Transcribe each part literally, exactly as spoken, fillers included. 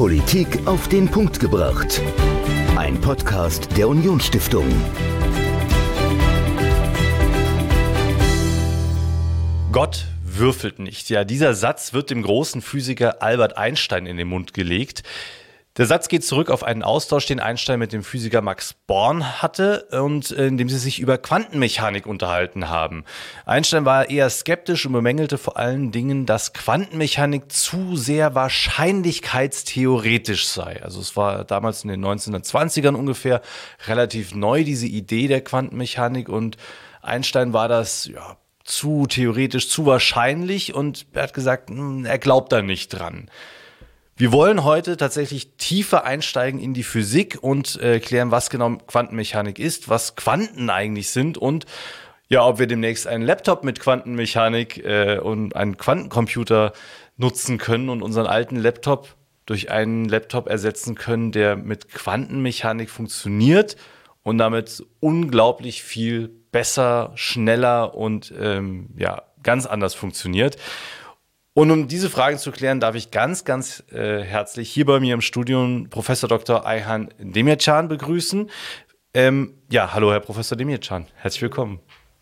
Politik auf den Punkt gebracht. Ein Podcast der Unionsstiftung. Gott würfelt nicht. Ja, dieser Satz wird dem großen Physiker Albert Einstein in den Mund gelegt. Der Satz geht zurück auf einen Austausch, den Einstein mit dem Physiker Max Born hatte und in dem sie sich über Quantenmechanik unterhalten haben. Einstein war eher skeptisch und bemängelte vor allen Dingen, dass Quantenmechanik zu sehr wahrscheinlichkeitstheoretisch sei. Also es war damals in den neunzehnhundertzwanzigern ungefähr relativ neu, diese Idee der Quantenmechanik, und Einstein war das, ja, zu theoretisch, zu wahrscheinlich, und er hat gesagt, er glaubt da nicht dran. Wir wollen heute tatsächlich tiefer einsteigen in die Physik und äh, klären, was genau Quantenmechanik ist, was Quanten eigentlich sind und ja, ob wir demnächst einen Laptop mit Quantenmechanik äh, und einen Quantencomputer nutzen können und unseren alten Laptop durch einen Laptop ersetzen können, der mit Quantenmechanik funktioniert und damit unglaublich viel besser, schneller und ähm, ja, ganz anders funktioniert. Und um diese Fragen zu klären, darf ich ganz, ganz äh, herzlich hier bei mir im Studium Professor Doktor Ayhan Demircan begrüßen. Ähm, ja, hallo Herr Professor Demircan, herzlich willkommen.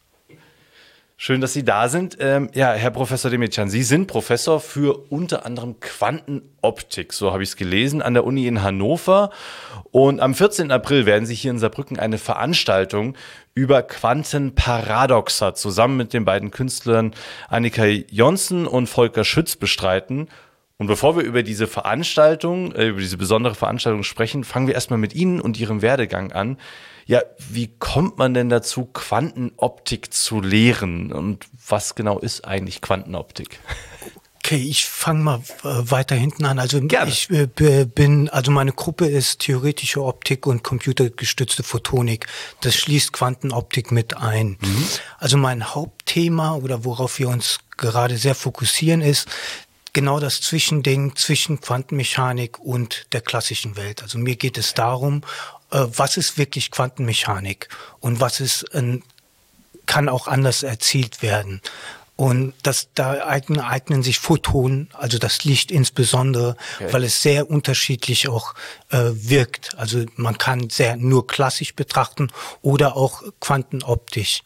Schön, dass Sie da sind. Ähm, ja, Herr Professor Demircan, Sie sind Professor für unter anderem Quantenoptik, so habe ich es gelesen, an der Uni in Hannover. Und am vierzehnten April werden Sie hier in Saarbrücken eine Veranstaltung über Quantenparadoxa zusammen mit den beiden Künstlern Annika Jonsson und Volker Schütz bestreiten. Und bevor wir über diese Veranstaltung, äh, über diese besondere Veranstaltung sprechen, fangen wir erstmal mit Ihnen und Ihrem Werdegang an. Ja, wie kommt man denn dazu, Quantenoptik zu lehren? Und was genau ist eigentlich Quantenoptik? Okay, ich fange mal äh, weiter hinten an. Also Gerne. ich äh, bin, also meine Gruppe ist theoretische Optik und computergestützte Photonik. Das schließt Quantenoptik mit ein. Mhm. Also mein Hauptthema oder worauf wir uns gerade sehr fokussieren ist genau das Zwischending zwischen Quantenmechanik und der klassischen Welt. Also mir geht es darum, äh, was ist wirklich Quantenmechanik und was ist, äh, kann auch anders erzielt werden. Und das, da eignen, eignen sich Photonen, also das Licht insbesondere, okay, weil es sehr unterschiedlich auch äh, wirkt. Also man kann sehr nur klassisch betrachten oder auch quantenoptisch.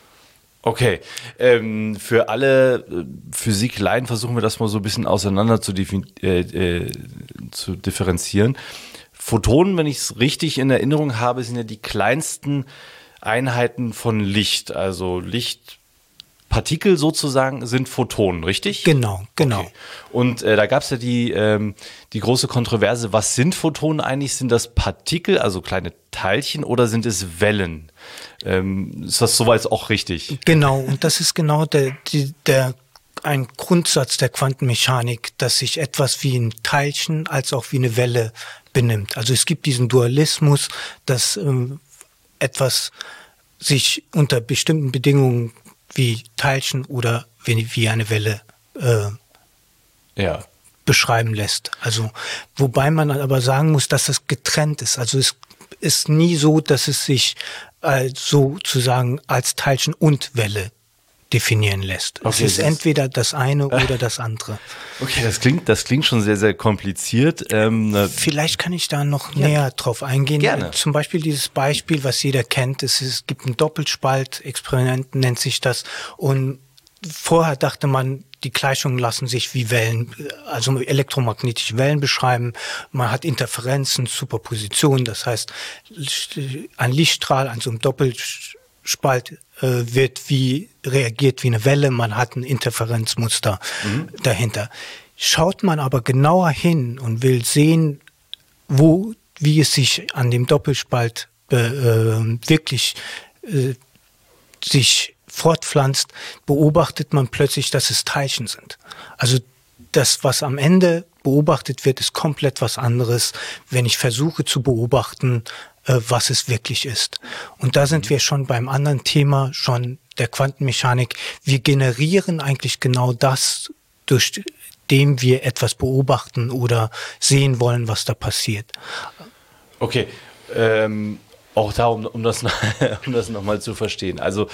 Okay, ähm, für alle äh, Physikleien versuchen wir das mal so ein bisschen auseinander zu, äh, äh, zu differenzieren. Photonen, wenn ich es richtig in Erinnerung habe, sind ja die kleinsten Einheiten von Licht, also Licht. Partikel sozusagen sind Photonen, richtig? Genau, genau. Okay. Und äh, da gab es ja die, ähm, die große Kontroverse, was sind Photonen eigentlich? Sind das Partikel, also kleine Teilchen, oder sind es Wellen? Ähm, ist das soweit auch richtig? Genau, und das ist genau der, die, der ein Grundsatz der Quantenmechanik, dass sich etwas wie ein Teilchen als auch wie eine Welle benimmt. Also es gibt diesen Dualismus, dass ähm, etwas sich unter bestimmten Bedingungen wie Teilchen oder wie, wie eine Welle äh, ja. beschreiben lässt. Also wobei man aber sagen muss, dass das getrennt ist. Also es ist nie so, dass es sich äh, sozusagen als Teilchen und Welle definieren lässt. Okay, es ist entweder das eine oder das andere. Okay, das klingt, das klingt schon sehr, sehr kompliziert. Ähm, Vielleicht kann ich da noch ja. näher drauf eingehen. Gerne. Zum Beispiel dieses Beispiel, was jeder kennt. Es, ist, es gibt ein Doppelspalt-Experiment, nennt sich das. Und vorher dachte man, die Gleichungen lassen sich wie Wellen, also elektromagnetische Wellen beschreiben. Man hat Interferenzen, Superposition. Das heißt, ein Lichtstrahl an so einem Doppelspalt äh, wird wie reagiert wie eine Welle. Man hat ein Interferenzmuster mhm. dahinter. Schaut man aber genauer hin und will sehen, wo, wie es sich an dem Doppelspalt äh, wirklich äh, sich fortpflanzt, beobachtet man plötzlich, dass es Teilchen sind. Also das, was am Ende beobachtet wird, ist komplett was anderes, wenn ich versuche zu beobachten, äh, was es wirklich ist. Und da sind wir schon beim anderen Thema, schon der Quantenmechanik. Wir generieren eigentlich genau das, durch dem wir etwas beobachten oder sehen wollen, was da passiert. Okay, ähm, auch da, um, um das, um das nochmal zu verstehen. Also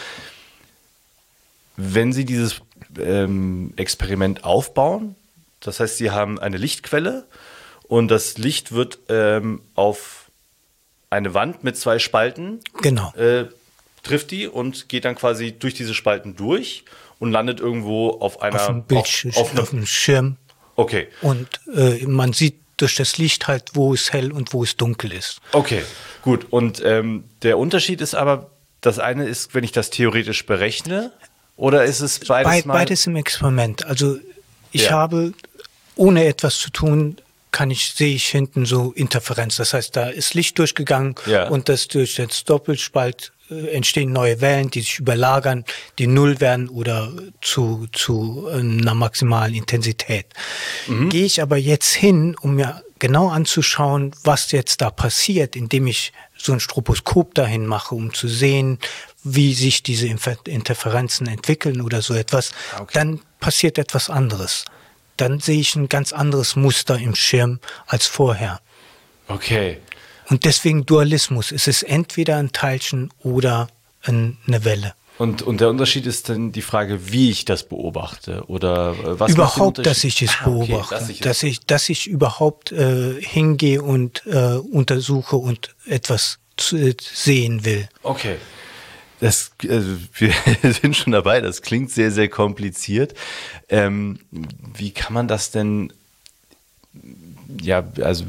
wenn Sie dieses ähm, Experiment aufbauen, das heißt, Sie haben eine Lichtquelle und das Licht wird ähm, auf eine Wand mit zwei Spalten. Genau. Äh, trifft die und geht dann quasi durch diese Spalten durch und landet irgendwo auf einer auf dem Bildschirm, auf, auf, auf dem Schirm. Okay. Und äh, man sieht durch das Licht halt, wo es hell und wo es dunkel ist. Okay, gut. Und ähm, der Unterschied ist aber, das eine ist, wenn ich das theoretisch berechne, oder ist es beides Be- mal? Beides im Experiment. Also ich Ja. habe, ohne etwas zu tun, kann ich, sehe ich hinten so Interferenz. Das heißt, da ist Licht durchgegangen Ja. und das durch das Doppelspalt äh, entstehen neue Wellen, die sich überlagern, die null werden oder zu, zu einer maximalen Intensität. Mhm. Gehe ich aber jetzt hin, um mir genau anzuschauen, was jetzt da passiert, indem ich so ein Stroboskop dahin mache, um zu sehen, wie sich diese Infer- Interferenzen entwickeln oder so etwas, Okay. dann passiert etwas anderes. Dann sehe ich ein ganz anderes Muster im Schirm als vorher. Okay. Und deswegen Dualismus. Es ist entweder ein Teilchen oder ein, eine Welle. Und, und der Unterschied ist dann die Frage, wie ich das beobachte oder äh, was Überhaupt, macht den dass ich es Unterschied? Ah, okay, beobachte. dass ich es- dass, ich, dass ich überhaupt äh, hingehe und äh, untersuche und etwas zu, äh, sehen will. Okay. Das, also wir sind schon dabei, das klingt sehr, sehr kompliziert. Ähm, wie kann man das denn, ja, also...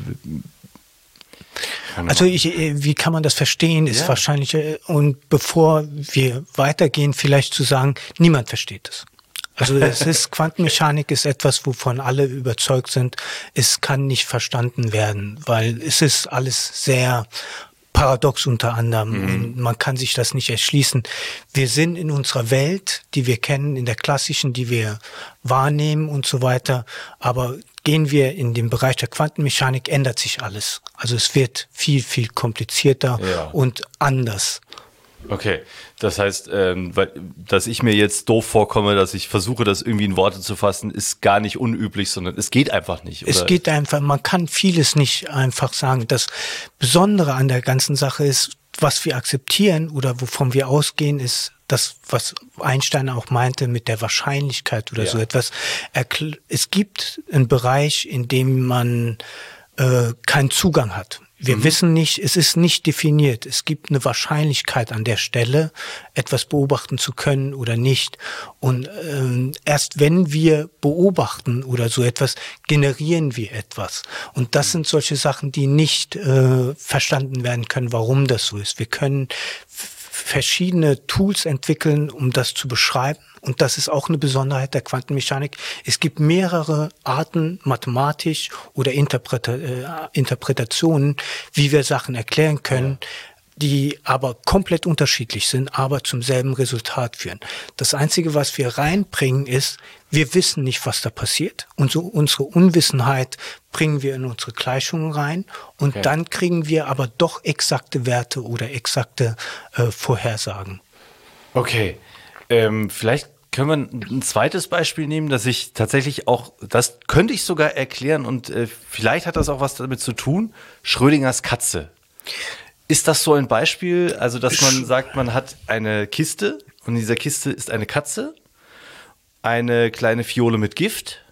Also ich, äh, wie kann man das verstehen, ist Ja. wahrscheinlich, äh, und bevor wir weitergehen, vielleicht zu sagen, niemand versteht es. Also es ist, Quantenmechanik ist etwas, wovon alle überzeugt sind, es kann nicht verstanden werden, weil es ist alles sehr paradox unter anderem und man kann sich das nicht erschließen. Wir sind in unserer Welt, die wir kennen, in der klassischen, die wir wahrnehmen und so weiter, aber gehen wir in den Bereich der Quantenmechanik, ändert sich alles. Also es wird viel, viel komplizierter Ja. und anders. Okay, das heißt, ähm, weil, dass ich mir jetzt doof vorkomme, dass ich versuche, das irgendwie in Worte zu fassen, ist gar nicht unüblich, sondern es geht einfach nicht. Es oder? geht einfach, man kann vieles nicht einfach sagen. Das Besondere an der ganzen Sache ist, was wir akzeptieren oder wovon wir ausgehen, ist das, was Einstein auch meinte mit der Wahrscheinlichkeit oder Ja. so etwas. Erkl- Es gibt einen Bereich, in dem man äh, keinen Zugang hat. Wir Mhm. wissen nicht, es ist nicht definiert. Es gibt eine Wahrscheinlichkeit an der Stelle, etwas beobachten zu können oder nicht. Und ähm, erst wenn wir beobachten oder so etwas, generieren wir etwas. Und das sind solche Sachen, die nicht äh, verstanden werden können, warum das so ist. Wir können f- verschiedene Tools entwickeln, um das zu beschreiben. Und das ist auch eine Besonderheit der Quantenmechanik. Es gibt mehrere Arten, mathematisch oder Interpreta äh, Interpretationen, wie wir Sachen erklären können, die aber komplett unterschiedlich sind, aber zum selben Resultat führen. Das Einzige, was wir reinbringen, ist, wir wissen nicht, was da passiert. Und so unsere Unwissenheit bringen wir in unsere Gleichungen rein. Und Okay. dann kriegen wir aber doch exakte Werte oder exakte äh, Vorhersagen. Okay, ähm, vielleicht können wir ein zweites Beispiel nehmen, dass ich tatsächlich auch, das könnte ich sogar erklären und äh, vielleicht hat das auch was damit zu tun, Schrödingers Katze. Ist das so ein Beispiel, also dass man sagt, man hat eine Kiste und in dieser Kiste ist eine Katze, eine kleine Fiole mit Gift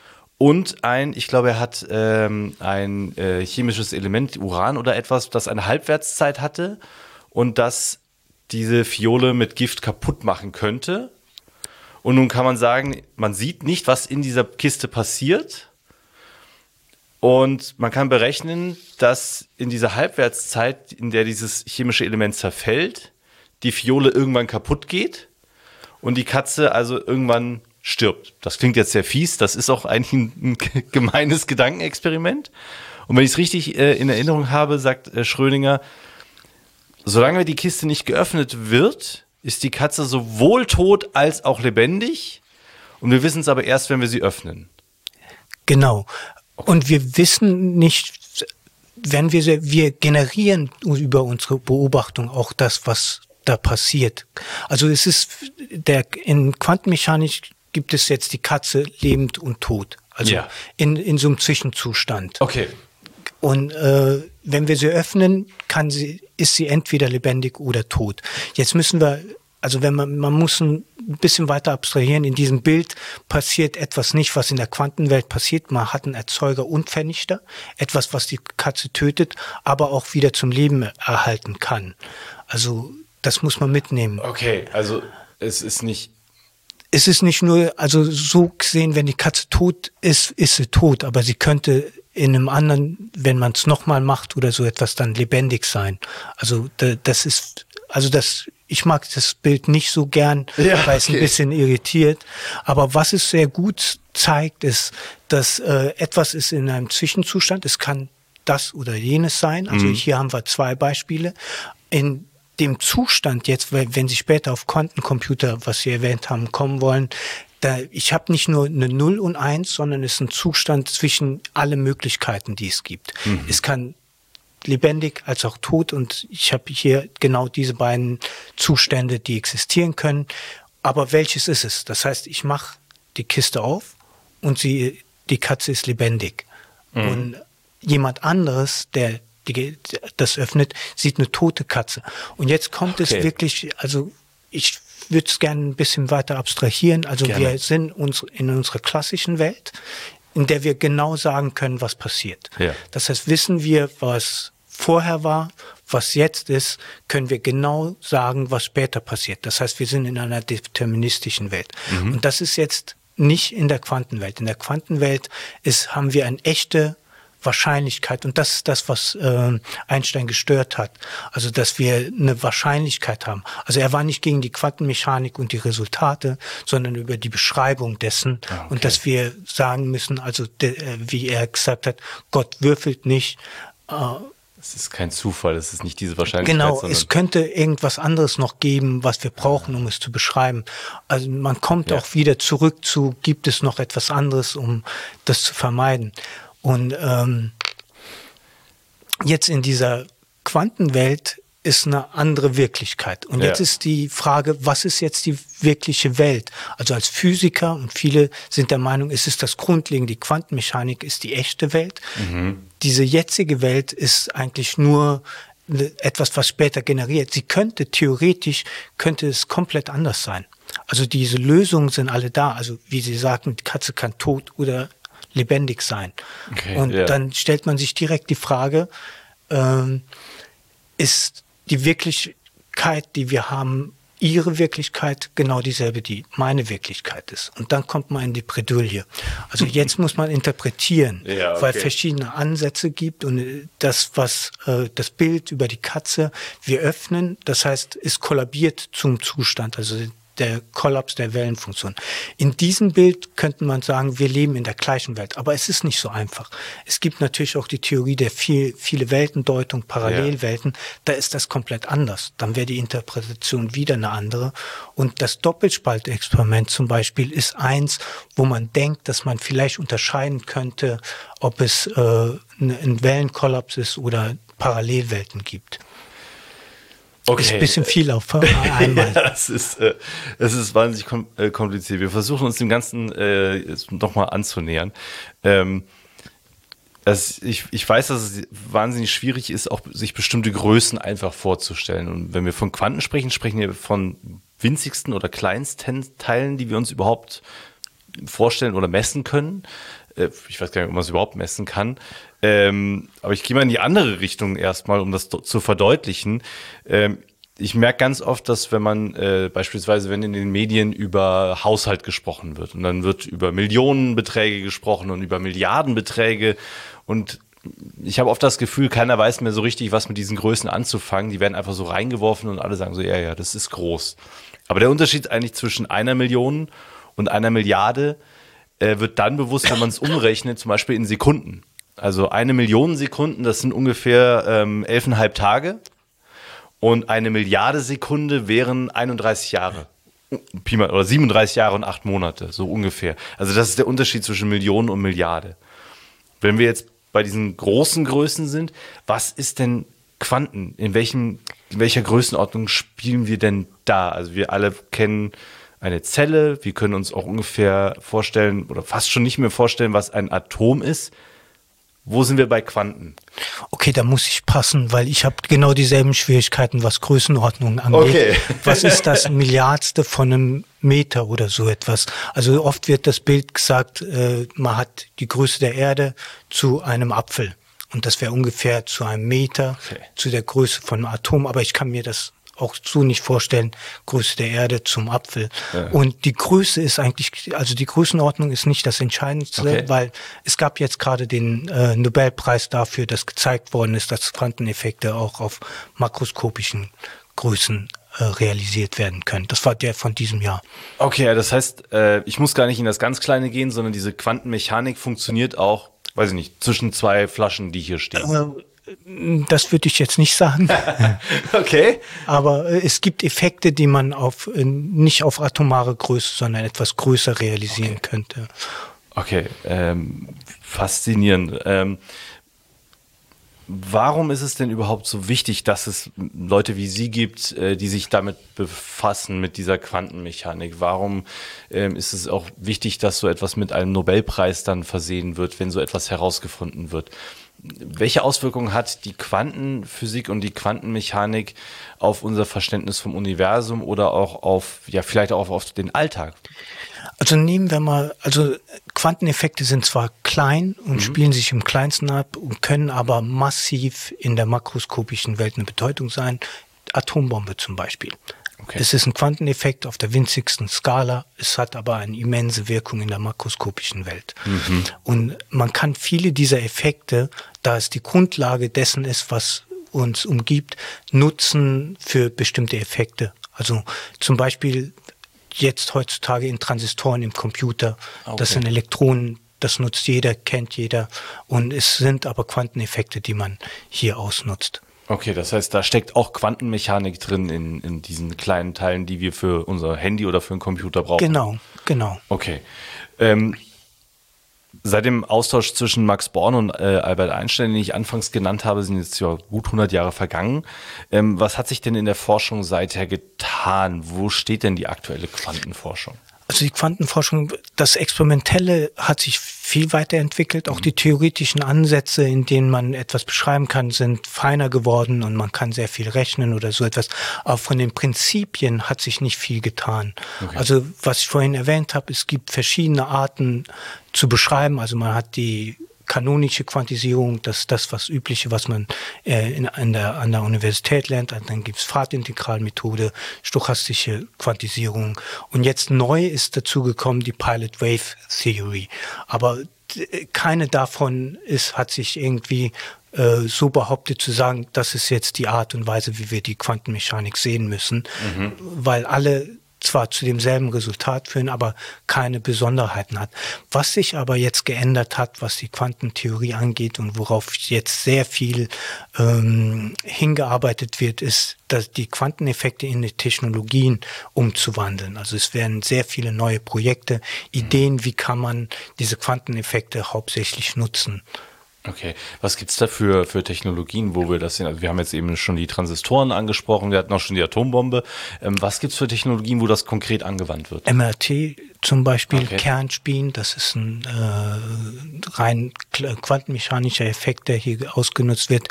und ein, ich glaube, er hat ähm, ein äh, chemisches Element, Uran oder etwas, das eine Halbwertszeit hatte und das diese Fiole mit Gift kaputt machen könnte. Und nun kann man sagen, man sieht nicht, was in dieser Kiste passiert. Und man kann berechnen, dass in dieser Halbwertszeit, in der dieses chemische Element zerfällt, die Fiole irgendwann kaputt geht und die Katze also irgendwann stirbt. Das klingt jetzt sehr fies, das ist auch eigentlich ein, ein gemeines Gedankenexperiment. Und wenn ich es richtig äh, in Erinnerung habe, sagt äh, Schrödinger, solange die Kiste nicht geöffnet wird, ist die Katze sowohl tot als auch lebendig. Und wir wissen es aber erst, wenn wir sie öffnen. Genau. Und wir wissen nicht, wenn wir, sie- wir generieren über unsere Beobachtung auch das, was da passiert. Also es ist, der, in Quantenmechanik gibt es jetzt die Katze lebend und tot. Also Ja. in, in so einem Zwischenzustand. Okay. Und äh, wenn wir sie öffnen, kann sie, ist sie entweder lebendig oder tot. Jetzt müssen wir Also wenn man, man muss ein bisschen weiter abstrahieren. In diesem Bild passiert etwas nicht, was in der Quantenwelt passiert. Man hat einen Erzeuger und Vernichter, etwas, was die Katze tötet, aber auch wieder zum Leben erhalten kann. Also das muss man mitnehmen. Okay, also es ist nicht... Es ist nicht nur, also so gesehen, wenn die Katze tot ist, ist sie tot, aber sie könnte in einem anderen, wenn man es nochmal macht oder so etwas, dann lebendig sein. Also das ist, also das, ich mag das Bild nicht so gern, ja, weil es okay. ein bisschen irritiert. Aber was es sehr gut zeigt, ist, dass äh, etwas ist in einem Zwischenzustand. Es kann das oder jenes sein. Also mhm. hier haben wir zwei Beispiele. In dem Zustand jetzt, wenn Sie später auf Quantencomputer, was Sie erwähnt haben, kommen wollen, da, ich habe nicht nur eine Null und Eins, sondern es ist ein Zustand zwischen alle Möglichkeiten, die es gibt. Mhm. Es kann lebendig als auch tot und ich habe hier genau diese beiden Zustände, die existieren können. Aber welches ist es? Das heißt, ich mache die Kiste auf und sie, die Katze ist lebendig. Mhm. Und jemand anderes, der die, das öffnet, sieht eine tote Katze. Und jetzt kommt okay. es wirklich, also ich würde es gerne ein bisschen weiter abstrahieren. Also gerne. Wir sind uns in unserer klassischen Welt, in der wir genau sagen können, was passiert. Ja. Das heißt, wissen wir, was vorher war, was jetzt ist, können wir genau sagen, was später passiert. Das heißt, wir sind in einer deterministischen Welt. Mhm. Und das ist jetzt nicht in der Quantenwelt. In der Quantenwelt ist, haben wir eine echte Wahrscheinlichkeit. Und das ist das, was äh, Einstein gestört hat. Also, dass wir eine Wahrscheinlichkeit haben. Also, er war nicht gegen die Quantenmechanik und die Resultate, sondern über die Beschreibung dessen. Ah, okay. Und dass wir sagen müssen, also, de, äh, wie er gesagt hat, Gott würfelt nicht. Äh, es ist kein Zufall, es ist nicht diese Wahrscheinlichkeit. Genau, es könnte irgendwas anderes noch geben, was wir brauchen, um es zu beschreiben. Also, man kommt ja. auch wieder zurück zu, gibt es noch etwas anderes, um das zu vermeiden. Und ähm, jetzt in dieser Quantenwelt ist eine andere Wirklichkeit. Und ja. jetzt ist die Frage, was ist jetzt die wirkliche Welt? Also als Physiker, und viele sind der Meinung, es ist das Grundlegende, die Quantenmechanik ist die echte Welt. Mhm. Diese jetzige Welt ist eigentlich nur etwas, was später generiert. Sie könnte, theoretisch, könnte es komplett anders sein. Also diese Lösungen sind alle da. Also wie Sie sagten, die Katze kann tot oder lebendig sein. Okay, und yeah. dann stellt man sich direkt die Frage, ähm, ist die Wirklichkeit, die wir haben, Ihre Wirklichkeit genau dieselbe, die meine Wirklichkeit ist? Und dann kommt man in die Bredouille. Also jetzt muss man interpretieren, ja, okay. weil es verschiedene Ansätze gibt und das, was äh, das Bild über die Katze wir öffnen, das heißt, es kollabiert zum Zustand, also der Kollaps der Wellenfunktion. In diesem Bild könnte man sagen, wir leben in der gleichen Welt. Aber es ist nicht so einfach. Es gibt natürlich auch die Theorie der viel, viele Weltendeutung, Parallelwelten. Ja. Da ist das komplett anders. Dann wäre die Interpretation wieder eine andere. Und das Doppelspaltexperiment zum Beispiel ist eins, wo man denkt, dass man vielleicht unterscheiden könnte, ob es äh, ein Wellenkollaps ist oder Parallelwelten gibt. Okay. Ist ein bisschen viel auf einmal. Ja, es ist, äh, es ist wahnsinnig kom- äh, kompliziert. Wir versuchen uns dem Ganzen äh, nochmal anzunähern. Ähm, das, ich, ich weiß, dass es wahnsinnig schwierig ist, auch sich bestimmte Größen einfach vorzustellen. Und wenn wir von Quanten sprechen, sprechen wir von winzigsten oder kleinsten Teilen, die wir uns überhaupt vorstellen oder messen können. Äh, ich weiß gar nicht, ob man es überhaupt messen kann. Ähm, aber ich gehe mal in die andere Richtung erstmal, um das zu verdeutlichen. Ähm, ich merke ganz oft, dass wenn man äh, beispielsweise, wenn in den Medien über Haushalt gesprochen wird und dann wird über Millionenbeträge gesprochen und über Milliardenbeträge und ich habe oft das Gefühl, keiner weiß mehr so richtig, was mit diesen Größen anzufangen. Die werden einfach so reingeworfen und alle sagen so, ja, ja, das ist groß. Aber der Unterschied eigentlich zwischen einer Million und einer Milliarde äh, wird dann bewusst, wenn man es umrechnet, zum Beispiel in Sekunden. Also eine Million Sekunden, das sind ungefähr ähm, elfeinhalb Tage. Und eine Milliarde Sekunde wären einunddreißig Jahre. Oder siebenunddreißig Jahre und acht Monate, so ungefähr. Also das ist der Unterschied zwischen Million und Milliarde. Wenn wir jetzt bei diesen großen Größen sind, was ist denn Quanten? In, welchem, in welcher Größenordnung spielen wir denn da? Also wir alle kennen eine Zelle, wir können uns auch ungefähr vorstellen oder fast schon nicht mehr vorstellen, was ein Atom ist. Wo sind wir bei Quanten? Okay, da muss ich passen, weil ich habe genau dieselben Schwierigkeiten, was Größenordnungen angeht. Okay. Was ist das Milliardste von einem Meter oder so etwas? Also oft wird das Bild gesagt, äh, man hat die Größe der Erde zu einem Apfel. Und das wäre ungefähr zu einem Meter, okay, zu der Größe von einem Atom. Aber ich kann mir das auch so nicht vorstellen, Größe der Erde zum Apfel. Ja. Und die Größe ist eigentlich, also die Größenordnung ist nicht das Entscheidendste, okay, weil es gab jetzt gerade den äh, Nobelpreis dafür, dass gezeigt worden ist, dass Quanteneffekte auch auf makroskopischen Größen äh, realisiert werden können. Das war der von diesem Jahr. Okay, das heißt, äh, ich muss gar nicht in das ganz Kleine gehen, sondern diese Quantenmechanik funktioniert auch, weiß ich nicht, zwischen zwei Flaschen, die hier stehen. Äh, Das würde ich jetzt nicht sagen. Okay. Aber äh, es gibt Effekte, die man auf äh, nicht auf atomare Größe, sondern etwas größer realisieren, okay, könnte. Okay, ähm, faszinierend. Ähm, warum ist es denn überhaupt so wichtig, dass es Leute wie Sie gibt, äh, die sich damit befassen, mit dieser Quantenmechanik? Warum ähm, ist es auch wichtig, dass so etwas mit einem Nobelpreis dann versehen wird, wenn so etwas herausgefunden wird? Welche Auswirkungen hat die Quantenphysik und die Quantenmechanik auf unser Verständnis vom Universum oder auch auf, ja, vielleicht auch auf den Alltag? Also nehmen wir mal, also Quanteneffekte sind zwar klein und mhm. spielen sich im Kleinsten ab und können aber massiv in der makroskopischen Welt eine Bedeutung sein. Atombombe zum Beispiel. Okay. Es ist ein Quanteneffekt auf der winzigsten Skala, es hat aber eine immense Wirkung in der makroskopischen Welt. Mhm. Und man kann viele dieser Effekte, da es die Grundlage dessen ist, was uns umgibt, nutzen für bestimmte Effekte. Also zum Beispiel jetzt heutzutage in Transistoren im Computer, okay, das sind Elektronen, das nutzt jeder, kennt jeder. Und es sind aber Quanteneffekte, die man hier ausnutzt. Okay, das heißt, da steckt auch Quantenmechanik drin in, in diesen kleinen Teilen, die wir für unser Handy oder für einen Computer brauchen. Genau, genau. Okay. Ähm, seit dem Austausch zwischen Max Born und äh, Albert Einstein, den ich anfangs genannt habe, sind jetzt ja gut hundert Jahre vergangen. Ähm, was hat sich denn in der Forschung seither getan? Wo steht denn die aktuelle Quantenforschung? Also die Quantenforschung, das Experimentelle hat sich viel weiterentwickelt. Auch die theoretischen Ansätze, in denen man etwas beschreiben kann, sind feiner geworden und man kann sehr viel rechnen oder so etwas. Aber von den Prinzipien hat sich nicht viel getan. Okay. Also was ich vorhin erwähnt habe, es gibt verschiedene Arten zu beschreiben. Also man hat die kanonische Quantisierung, das ist das, was übliche, was man äh, in, in der, an der Universität lernt. Und dann gibt es Pfadintegralmethode, stochastische Quantisierung. Und jetzt neu ist dazu gekommen die Pilot Wave Theory. Aber äh, keine davon ist, hat sich irgendwie äh, so behauptet zu sagen, das ist jetzt die Art und Weise, wie wir die Quantenmechanik sehen müssen. Mhm. Weil alle zwar zu demselben Resultat führen, aber keine Besonderheiten hat. Was sich aber jetzt geändert hat, was die Quantentheorie angeht und worauf jetzt sehr viel ähm, hingearbeitet wird, ist, dass die Quanteneffekte in die Technologien umzuwandeln. Also es werden sehr viele neue Projekte, Ideen, wie kann man diese Quanteneffekte hauptsächlich nutzen. Okay, was gibt's da für, für Technologien, wo wir das sehen? Also wir haben jetzt eben schon die Transistoren angesprochen, wir hatten auch schon die Atombombe. Ähm, was gibt's für Technologien, wo das konkret angewandt wird? M R T zum Beispiel, okay, Kernspin, das ist ein äh, rein quantenmechanischer Effekt, der hier ausgenutzt wird.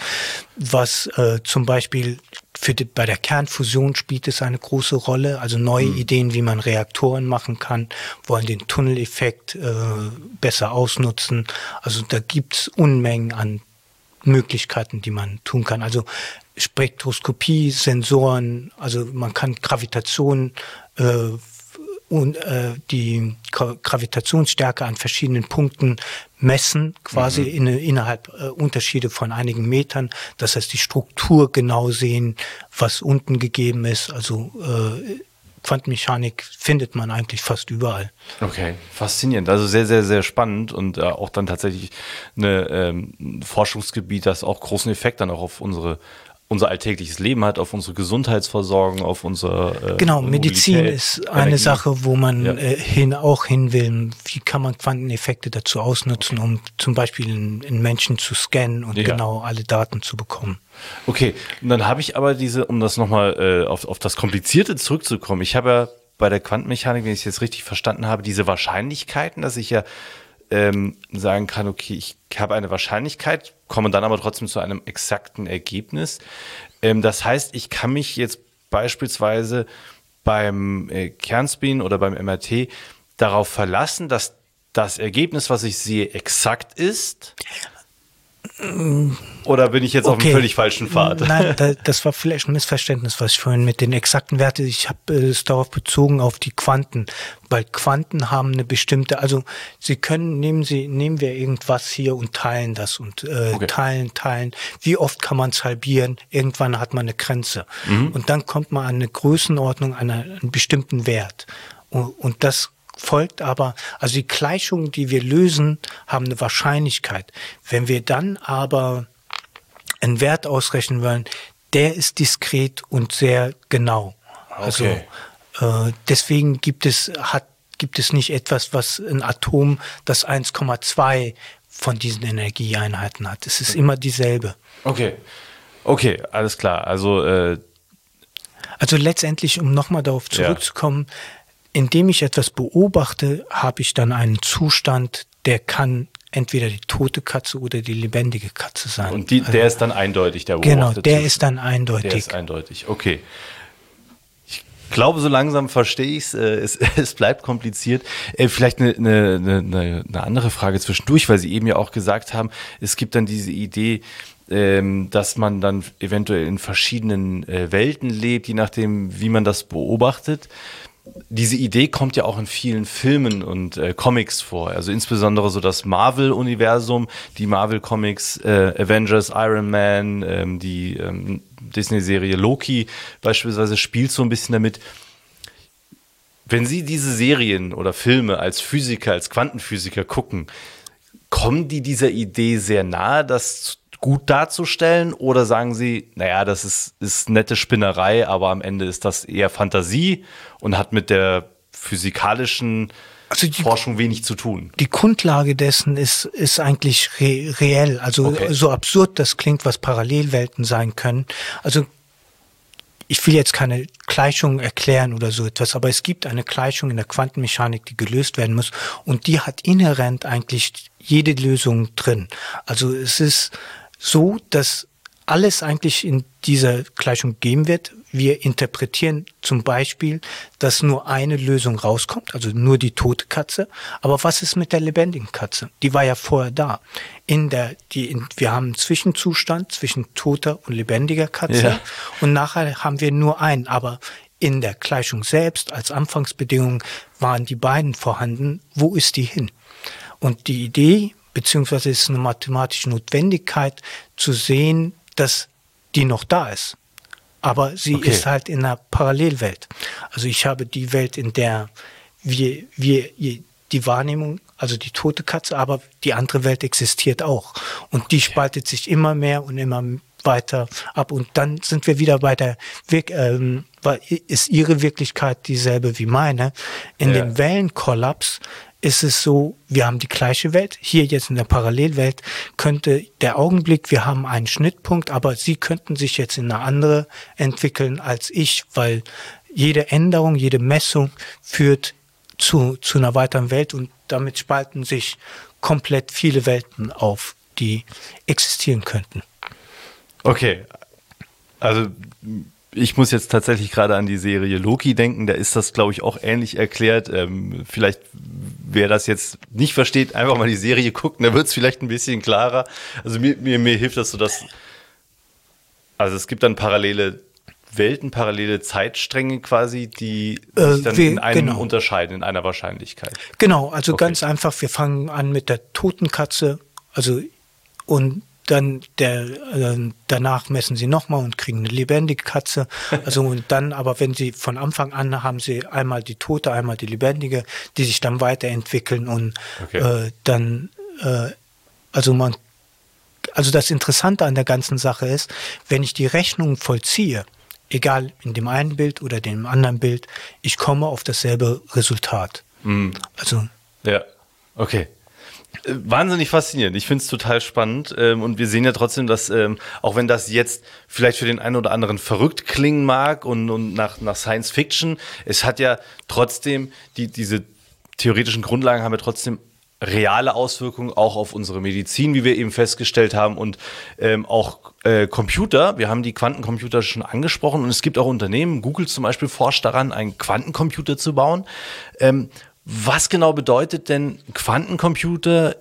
Was äh, zum Beispiel für die, bei der Kernfusion spielt es eine große Rolle, also neue hm. Ideen, wie man Reaktoren machen kann, wollen den Tunneleffekt äh, besser ausnutzen. Also da gibt's Unmengen an Möglichkeiten, die man tun kann. Also Spektroskopie, Sensoren, also man kann Gravitation äh, und äh, die Gra- Gravitationsstärke an verschiedenen Punkten messen, quasi mhm. in, innerhalb äh, Unterschiede von einigen Metern. Das heißt, die Struktur genau sehen, was unten gegeben ist. Also äh, Quantenmechanik findet man eigentlich fast überall. Okay, faszinierend. Also sehr, sehr, sehr spannend und äh, auch dann tatsächlich eine, ähm, ein Forschungsgebiet, das auch großen Effekt dann auch auf unsere unser alltägliches Leben hat, auf unsere Gesundheitsversorgung, auf unsere äh, Genau, Medizin Mobilität, ist eine Energie. Sache, wo man ja. äh, hin auch hin will. Wie kann man Quanteneffekte dazu ausnutzen, okay. um zum Beispiel einen, einen Menschen zu scannen und ja. genau alle Daten zu bekommen? Okay, und dann habe ich aber diese, um das nochmal äh, auf, auf das Komplizierte zurückzukommen, ich habe ja bei der Quantenmechanik, wenn ich es jetzt richtig verstanden habe, diese Wahrscheinlichkeiten, dass ich ja ähm, sagen kann, okay, ich habe eine Wahrscheinlichkeit, komme dann aber trotzdem zu einem exakten Ergebnis. Ähm, das heißt, ich kann mich jetzt beispielsweise beim äh, Kernspin oder beim M R T darauf verlassen, dass das Ergebnis, was ich sehe, exakt ist? Oder bin ich jetzt okay. auf einem völlig falschen Pfad? Nein, da, das war vielleicht ein Missverständnis, was ich vorhin mit den exakten Werten, ich habe es darauf bezogen, auf die Quanten, weil Quanten haben eine bestimmte, also sie können, nehmen sie, nehmen wir irgendwas hier und teilen das und äh, okay. teilen, teilen. Wie oft kann man es halbieren? Irgendwann hat man eine Grenze. Mhm. Und dann kommt man an eine Größenordnung, an einen, einen bestimmten Wert. Und, und das folgt aber, also die Gleichungen, die wir lösen, haben eine Wahrscheinlichkeit. Wenn wir dann aber einen Wert ausrechnen wollen, der ist diskret und sehr genau. Okay. Also äh, deswegen gibt es, hat, gibt es nicht etwas, was ein Atom, das eins Komma zwei von diesen Energieeinheiten hat. Es ist immer dieselbe. Okay, okay, alles klar. Also, äh also letztendlich, um nochmal darauf zurückzukommen, ja. Indem ich etwas beobachte, habe ich dann einen Zustand, der kann entweder die tote Katze oder die lebendige Katze sein. Und die, der also, ist dann eindeutig, der beobachtete beobachtete Genau, der ist dann eindeutig. Der ist eindeutig, okay. Ich glaube, so langsam verstehe ich es. Es bleibt kompliziert. Äh, vielleicht eine, eine, eine, eine andere Frage zwischendurch, weil Sie eben ja auch gesagt haben, es gibt dann diese Idee, ähm, dass man dann eventuell in verschiedenen äh, Welten lebt, je nachdem, wie man das beobachtet. Diese Idee kommt ja auch in vielen Filmen und äh, Comics vor. Also insbesondere so das Marvel-Universum, die Marvel-Comics, äh, Avengers, Iron Man, ähm, die ähm, Disney-Serie Loki beispielsweise spielt so ein bisschen damit. Wenn Sie diese Serien oder Filme als Physiker, als Quantenphysiker gucken, kommen die dieser Idee sehr nahe, das gut darzustellen, oder sagen Sie, naja, das ist, ist nette Spinnerei, aber am Ende ist das eher Fantasie und hat mit der physikalischen also die, Forschung wenig zu tun? Die Grundlage dessen ist, ist eigentlich re reell, also okay. So absurd das klingt, was Parallelwelten sein können. Also ich will jetzt keine Gleichung erklären oder so etwas, aber es gibt eine Gleichung in der Quantenmechanik, die gelöst werden muss, und die hat inhärent eigentlich jede Lösung drin. Also es ist so, dass alles eigentlich in dieser Gleichung geben wird. Wir interpretieren zum Beispiel, dass nur eine Lösung rauskommt, also nur die tote Katze. Aber was ist mit der lebendigen Katze? Die war ja vorher da. In der, die, in, wir haben einen Zwischenzustand zwischen toter und lebendiger Katze. Ja. Und nachher haben wir nur einen. Aber in der Gleichung selbst als Anfangsbedingung waren die beiden vorhanden. Wo ist die hin? Und die Idee, beziehungsweise ist eine mathematische Notwendigkeit zu sehen, dass die noch da ist. Aber sie okay. ist halt in einer Parallelwelt. Also ich habe die Welt, in der wir, wir die Wahrnehmung, also die tote Katze, aber die andere Welt existiert auch. Und die okay. spaltet sich immer mehr und immer weiter ab. Und dann sind wir wieder bei der, ähm, ist ihre Wirklichkeit dieselbe wie meine? In ja. dem Wellenkollaps ist es so, wir haben die gleiche Welt. Hier jetzt in der Parallelwelt könnte der Augenblick, wir haben einen Schnittpunkt, aber sie könnten sich jetzt in eine andere entwickeln als ich, weil jede Änderung, jede Messung führt zu, zu einer weiteren Welt, und damit spalten sich komplett viele Welten auf, die existieren könnten. Okay, also ich muss jetzt tatsächlich gerade an die Serie Loki denken, da ist das, glaube ich, auch ähnlich erklärt. Ähm, vielleicht, wer das jetzt nicht versteht, einfach mal die Serie gucken, da wird es vielleicht ein bisschen klarer. Also mir, mir, mir hilft das so, dass, also es gibt dann parallele Welten, parallele Zeitstränge quasi, die äh, sich dann wir, in einem genau. unterscheiden, in einer Wahrscheinlichkeit. Genau, also okay. ganz einfach, wir fangen an mit der toten Katze, also und dann der, äh, danach messen sie nochmal und kriegen eine lebendige Katze. Also und dann, aber wenn sie von Anfang an haben sie einmal die tote, einmal die lebendige, die sich dann weiterentwickeln und okay. äh, dann, äh, also man, also das Interessante an der ganzen Sache ist, wenn ich die Rechnung vollziehe, egal in dem einen Bild oder dem anderen Bild, ich komme auf dasselbe Resultat. Mhm. Also ja, okay. Wahnsinnig faszinierend. Ich finde es total spannend. Ähm, und wir sehen ja trotzdem, dass, ähm, auch wenn das jetzt vielleicht für den einen oder anderen verrückt klingen mag und, und nach, nach Science Fiction, es hat ja trotzdem, die, diese theoretischen Grundlagen haben ja trotzdem reale Auswirkungen auch auf unsere Medizin, wie wir eben festgestellt haben, und ähm, auch äh, Computer. Wir haben die Quantencomputer schon angesprochen und es gibt auch Unternehmen, Google zum Beispiel forscht daran, einen Quantencomputer zu bauen. Ähm, was genau bedeutet denn Quantencomputer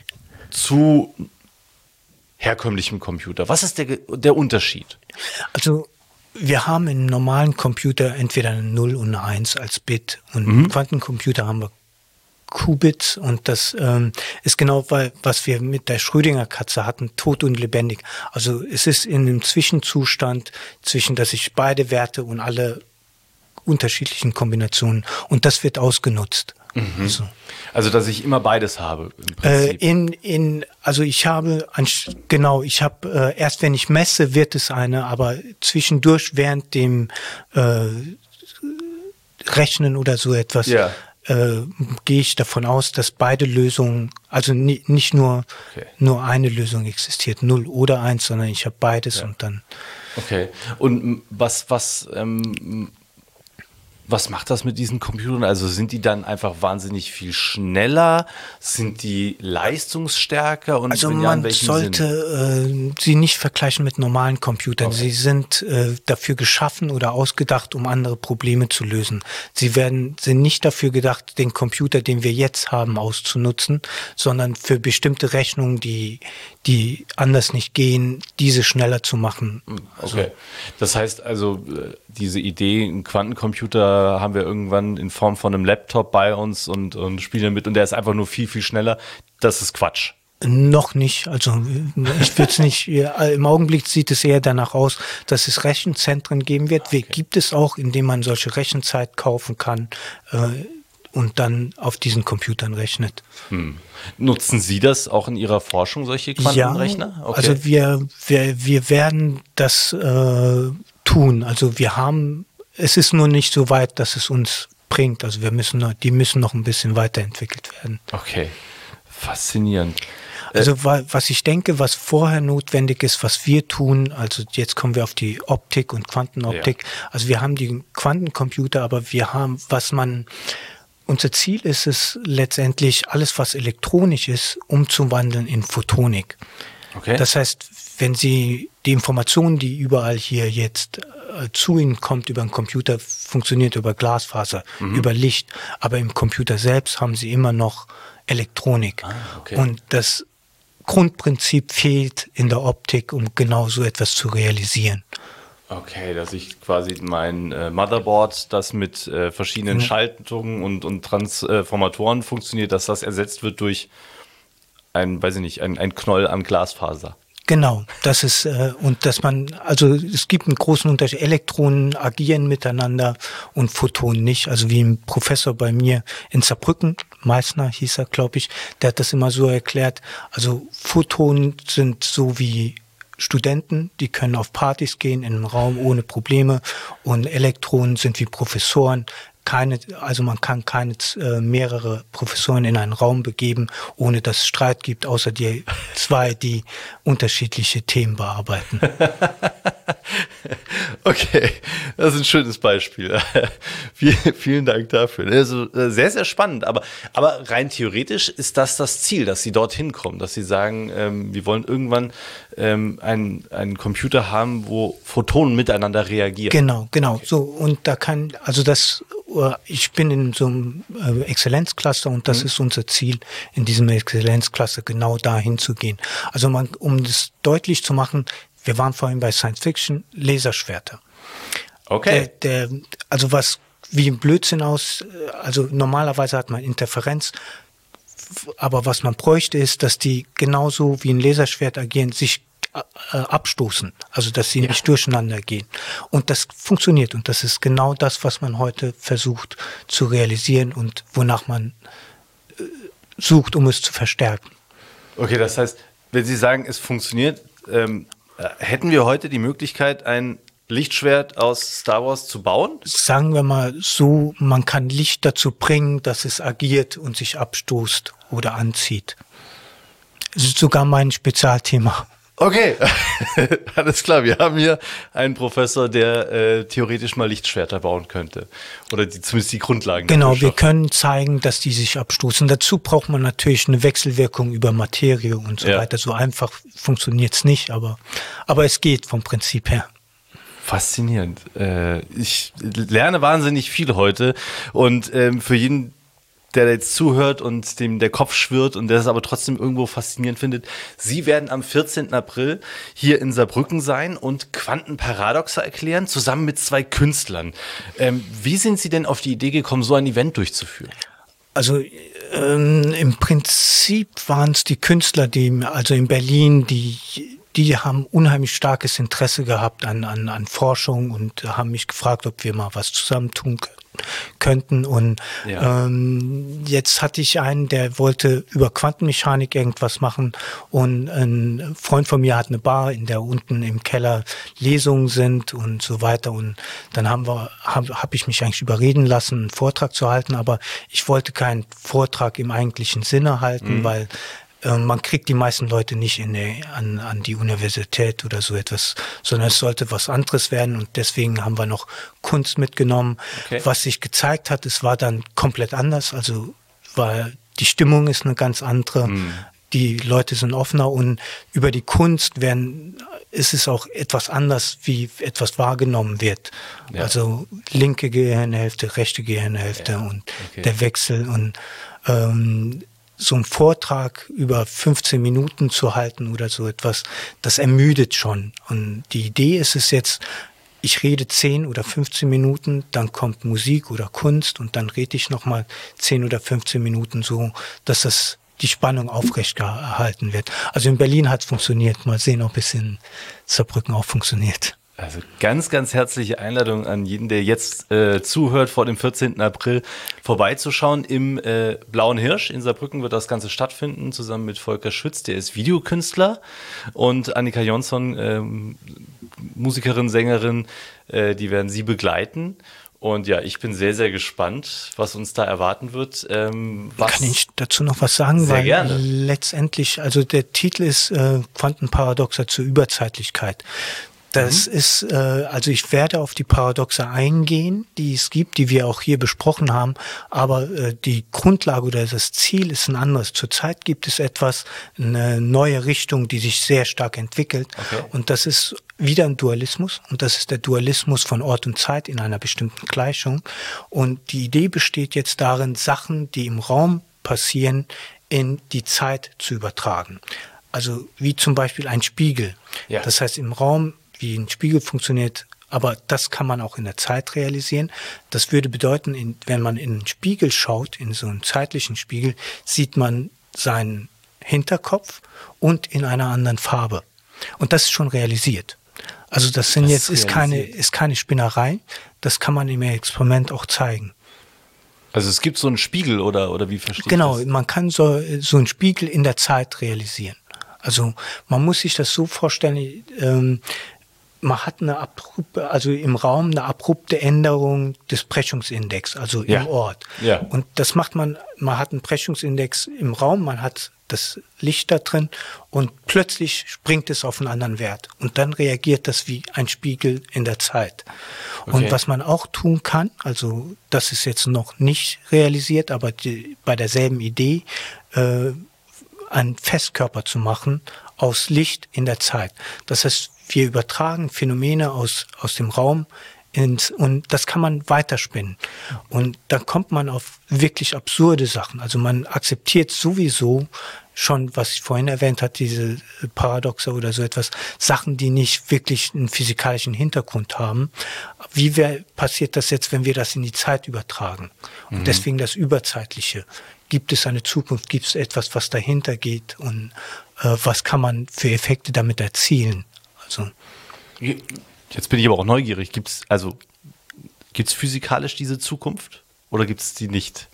zu herkömmlichem Computer? Was ist der, der Unterschied? Also wir haben im normalen Computer entweder eine null und eine eins als Bit und mhm. im Quantencomputer haben wir Qubits und das ähm, ist genau, weil, was wir mit der Schrödinger-Katze hatten, tot und lebendig. Also es ist in einem Zwischenzustand zwischen, dass ich beide Werte und alle unterschiedlichen Kombinationen und das wird ausgenutzt. Mhm. Also, also dass ich immer beides habe im Prinzip. Äh, in, in, also ich habe, genau, ich habe, äh, erst wenn ich messe, wird es eine, aber zwischendurch während dem äh, Rechnen oder so etwas, ja. Äh, gehe ich davon aus, dass beide Lösungen, also ni nicht nur, okay. nur eine Lösung existiert, null oder eins, sondern ich habe beides ja. und dann. Okay. Und was, was, ähm, was macht das mit diesen Computern? Also sind die dann einfach wahnsinnig viel schneller? Sind die leistungsstärker? Und also wenn man ja, in welchem sollte äh, sie nicht vergleichen mit normalen Computern. Okay. Sie sind äh, dafür geschaffen oder ausgedacht, um andere Probleme zu lösen. Sie werden sind nicht dafür gedacht, den Computer, den wir jetzt haben, auszunutzen, sondern für bestimmte Rechnungen, die die anders nicht gehen, diese schneller zu machen. Also, okay. Das heißt also, diese Idee, ein Quantencomputer haben wir irgendwann in Form von einem Laptop bei uns und, und spielen damit und der ist einfach nur viel, viel schneller. Das ist Quatsch. Noch nicht. Also ich würde es nicht, im Augenblick sieht es eher danach aus, dass es Rechenzentren geben wird. Okay. Gibt es auch, indem man solche Rechenzeit kaufen kann äh, und dann auf diesen Computern rechnet. Hm. Nutzen Sie das auch in Ihrer Forschung, solche Quantenrechner? Ja, okay. Also wir, wir, wir werden das äh, tun. Also wir haben, es ist nur nicht so weit, dass es uns bringt. Also wir müssen noch, die müssen noch ein bisschen weiterentwickelt werden. Okay, faszinierend. Also was ich denke, was vorher notwendig ist, was wir tun, also jetzt kommen wir auf die Optik und Quantenoptik. Ja. Also wir haben die Quantencomputer, aber wir haben, was man unser Ziel ist es letztendlich, alles, was elektronisch ist, umzuwandeln in Photonik. Okay. Das heißt, wenn Sie die Informationen, die überall hier jetzt äh, zu Ihnen kommt über den Computer, funktioniert über Glasfaser, mhm. über Licht, aber im Computer selbst haben Sie immer noch Elektronik. Ah, okay. Und das Grundprinzip fehlt in der Optik, um genau so etwas zu realisieren. Okay, dass ich quasi mein äh, Motherboard, das mit äh, verschiedenen mhm. Schaltungen und, und Transformatoren funktioniert, dass das ersetzt wird durch ein, weiß ich nicht, ein, ein Knoll an Glasfaser. Genau, das ist, äh, und dass man, also es gibt einen großen Unterschied. Elektronen agieren miteinander und Photonen nicht. Also wie ein Professor bei mir in Saarbrücken, Meissner hieß er, glaube ich, der hat das immer so erklärt. Also Photonen sind so wie Studenten, die können auf Partys gehen in einem Raum ohne Probleme und Elektronen sind wie Professoren. Keine, also man kann keine äh, mehrere Professoren in einen Raum begeben, ohne dass es Streit gibt, außer die zwei, die unterschiedliche Themen bearbeiten. Okay, das ist ein schönes Beispiel. Vielen Dank dafür. Also sehr, sehr spannend. Aber, aber rein theoretisch ist das das Ziel, dass Sie dorthin kommen, dass Sie sagen, ähm, wir wollen irgendwann ähm, einen, einen Computer haben, wo Photonen miteinander reagieren. Genau, genau. Okay. So, und da kann, also das ich bin in so einem Exzellenzcluster und das mhm. ist unser Ziel, in diesem Exzellenzcluster genau dahin zu gehen. Also man, um das deutlich zu machen, wir waren vorhin bei Science Fiction, Laserschwerter. Okay. Der, der, also was wie ein Blödsinn aus, also normalerweise hat man Interferenz, aber was man bräuchte ist, dass die genauso wie ein Laserschwert agieren, sich abstoßen, also dass sie ja. nicht durcheinander gehen. Und das funktioniert und das ist genau das, was man heute versucht zu realisieren und wonach man äh, sucht, um es zu verstärken. Okay, das heißt, wenn Sie sagen, es funktioniert, ähm, hätten wir heute die Möglichkeit, ein Lichtschwert aus Star Wars zu bauen? Sagen wir mal so, man kann Licht dazu bringen, dass es agiert und sich abstoßt oder anzieht. Das ist sogar mein Spezialthema. Okay, alles klar. Wir haben hier einen Professor, der äh, theoretisch mal Lichtschwerter bauen könnte. Oder die, zumindest die Grundlagen. Genau, wir können zeigen, dass die sich abstoßen. Dazu braucht man natürlich eine Wechselwirkung über Materie und so ja. weiter. So einfach funktioniert es nicht, aber, aber es geht vom Prinzip her. Faszinierend. Äh, ich lerne wahnsinnig viel heute und ähm, für jeden, der jetzt zuhört und dem der Kopf schwirrt und der es aber trotzdem irgendwo faszinierend findet. Sie werden am vierzehnten April hier in Saarbrücken sein und Quantenparadoxe erklären, zusammen mit zwei Künstlern. Ähm, wie sind Sie denn auf die Idee gekommen, so ein Event durchzuführen? Also ähm, im Prinzip waren es die Künstler, die also in Berlin, die die haben unheimlich starkes Interesse gehabt an, an, an Forschung und haben mich gefragt, ob wir mal was zusammentun können. könnten und ja. ähm, jetzt hatte ich einen, der wollte über Quantenmechanik irgendwas machen und ein Freund von mir hat eine Bar, in der unten im Keller Lesungen sind und so weiter und dann haben wir, habe hab ich mich eigentlich überreden lassen, einen Vortrag zu halten, aber ich wollte keinen Vortrag im eigentlichen Sinne halten, mhm. weil man kriegt die meisten Leute nicht in die, an, an die Universität oder so etwas, sondern es sollte was anderes werden und deswegen haben wir noch Kunst mitgenommen. Okay. Was sich gezeigt hat, es war dann komplett anders, also war, die Stimmung ist eine ganz andere, mm. die Leute sind offener und über die Kunst werden, ist es auch etwas anders, wie etwas wahrgenommen wird. Ja. Also linke Gehirnhälfte, rechte Gehirnhälfte ja. und okay. der Wechsel und ähm, so einen Vortrag über fünfzehn Minuten zu halten oder so etwas, das ermüdet schon. Und die Idee ist es jetzt, ich rede zehn oder fünfzehn Minuten, dann kommt Musik oder Kunst und dann rede ich nochmal zehn oder fünfzehn Minuten so, dass das die Spannung aufrechterhalten wird. Also in Berlin hat es funktioniert. Mal sehen, ob es in Saarbrücken auch funktioniert. Also ganz, ganz herzliche Einladung an jeden, der jetzt äh, zuhört, vor dem vierzehnten April vorbeizuschauen. Im äh, Blauen Hirsch in Saarbrücken wird das Ganze stattfinden, zusammen mit Volker Schütz, der ist Videokünstler, und Annika Jonsson, äh, Musikerin, Sängerin, äh, die werden sie begleiten. Und ja, ich bin sehr, sehr gespannt, was uns da erwarten wird. Ähm, was Kann ich dazu noch was sagen? Sehr weil gerne. Letztendlich, also der Titel ist äh, Quantenparadoxa zur Überzeitlichkeit. Das mhm. ist, äh, also ich werde auf die Paradoxe eingehen, die es gibt, die wir auch hier besprochen haben, aber äh, die Grundlage oder das Ziel ist ein anderes. Zurzeit gibt es etwas, eine neue Richtung, die sich sehr stark entwickelt, okay. und das ist wieder ein Dualismus, und das ist der Dualismus von Ort und Zeit in einer bestimmten Gleichung, und die Idee besteht jetzt darin, Sachen, die im Raum passieren, in die Zeit zu übertragen. Also wie zum Beispiel ein Spiegel. Ja. Das heißt, im Raum, wie ein Spiegel funktioniert, aber das kann man auch in der Zeit realisieren. Das würde bedeuten, in, wenn man in einen Spiegel schaut, in so einen zeitlichen Spiegel, sieht man seinen Hinterkopf und in einer anderen Farbe. Und das ist schon realisiert. Also das sind das jetzt ist keine ist keine Spinnerei. Das kann man im Experiment auch zeigen. Also es gibt so einen Spiegel oder oder wie verstehe ich Genau, das? Man kann so so einen Spiegel in der Zeit realisieren. Also man muss sich das so vorstellen. Ähm, Man hat eine abrupte, also im Raum eine abrupte Änderung des Brechungsindex, also ja. im Ort. Ja. Und das macht man, man hat einen Brechungsindex im Raum, man hat das Licht da drin und plötzlich springt es auf einen anderen Wert. Und dann reagiert das wie ein Spiegel in der Zeit. Okay. Und was man auch tun kann, also das ist jetzt noch nicht realisiert, aber die, bei derselben Idee, äh, einen Festkörper zu machen aus Licht in der Zeit. Das heißt, wir übertragen Phänomene aus, aus dem Raum ins, und das kann man weiterspinnen. Und dann kommt man auf wirklich absurde Sachen. Also man akzeptiert sowieso schon, was ich vorhin erwähnt habe, diese Paradoxe oder so etwas, Sachen, die nicht wirklich einen physikalischen Hintergrund haben. Wie wär, passiert das jetzt, wenn wir das in die Zeit übertragen? Und mhm. deswegen das Überzeitliche. Gibt es eine Zukunft? Gibt es etwas, was dahinter geht? Und äh, was kann man für Effekte damit erzielen? Also, jetzt bin ich aber auch neugierig. Gibt's also gibt's physikalisch diese Zukunft oder gibt es die nicht?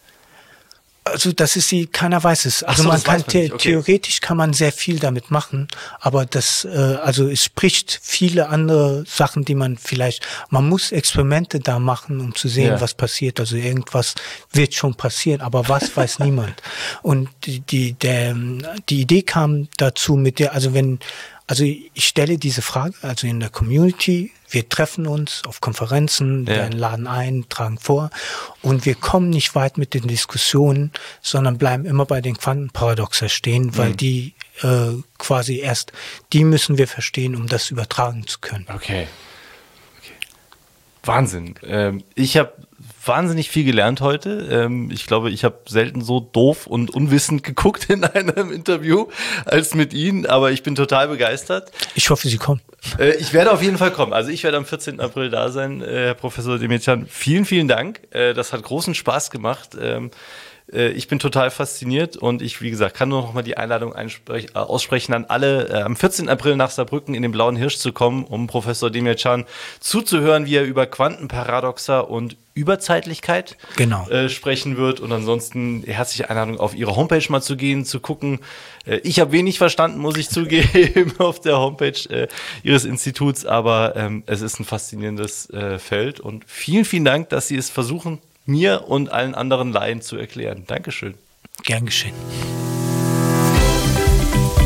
Also das ist die, keiner weiß es. Also so, man kann man the- okay. theoretisch kann man sehr viel damit machen, aber das, äh, also es spricht viele andere Sachen, die man vielleicht, man muss Experimente da machen, um zu sehen, ja. was passiert. Also irgendwas wird schon passieren, aber was weiß niemand. Und die, die, der, die Idee kam dazu mit der, also wenn Also ich stelle diese Frage, also in der Community, wir treffen uns auf Konferenzen, Ja. wir laden ein, tragen vor und wir kommen nicht weit mit den Diskussionen, sondern bleiben immer bei den Quantenparadoxa stehen, weil Mhm. die äh, quasi erst, die müssen wir verstehen, um das übertragen zu können. Okay. okay. Wahnsinn. Ähm, ich habe wahnsinnig viel gelernt heute. Ähm, ich glaube, ich habe selten so doof und unwissend geguckt in einem Interview als mit Ihnen, aber ich bin total begeistert. Ich hoffe, Sie kommen. Äh, ich werde auf jeden Fall kommen. Also ich werde am vierzehnten April da sein, äh, Herr Professor Demircan. Vielen, vielen Dank. Äh, das hat großen Spaß gemacht. Ähm, äh, ich bin total fasziniert und ich, wie gesagt, kann nur noch mal die Einladung einsprech- äh, aussprechen an alle, äh, am vierzehnten April nach Saarbrücken in den Blauen Hirsch zu kommen, um Professor Demircan zuzuhören, wie er über Quantenparadoxa und Überzeitlichkeit Genau. äh, sprechen wird. Und ansonsten herzliche Einladung, auf Ihre Homepage mal zu gehen, zu gucken. Äh, ich habe wenig verstanden, muss ich zugeben, auf der Homepage äh, Ihres Instituts, aber ähm, es ist ein faszinierendes äh, Feld. Und vielen, vielen Dank, dass Sie es versuchen, mir und allen anderen Laien zu erklären. Dankeschön. Gern geschehen.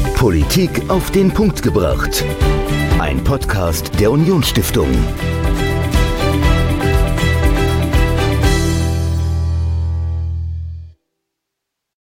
Politik auf den Punkt gebracht. Ein Podcast der Unionsstiftung.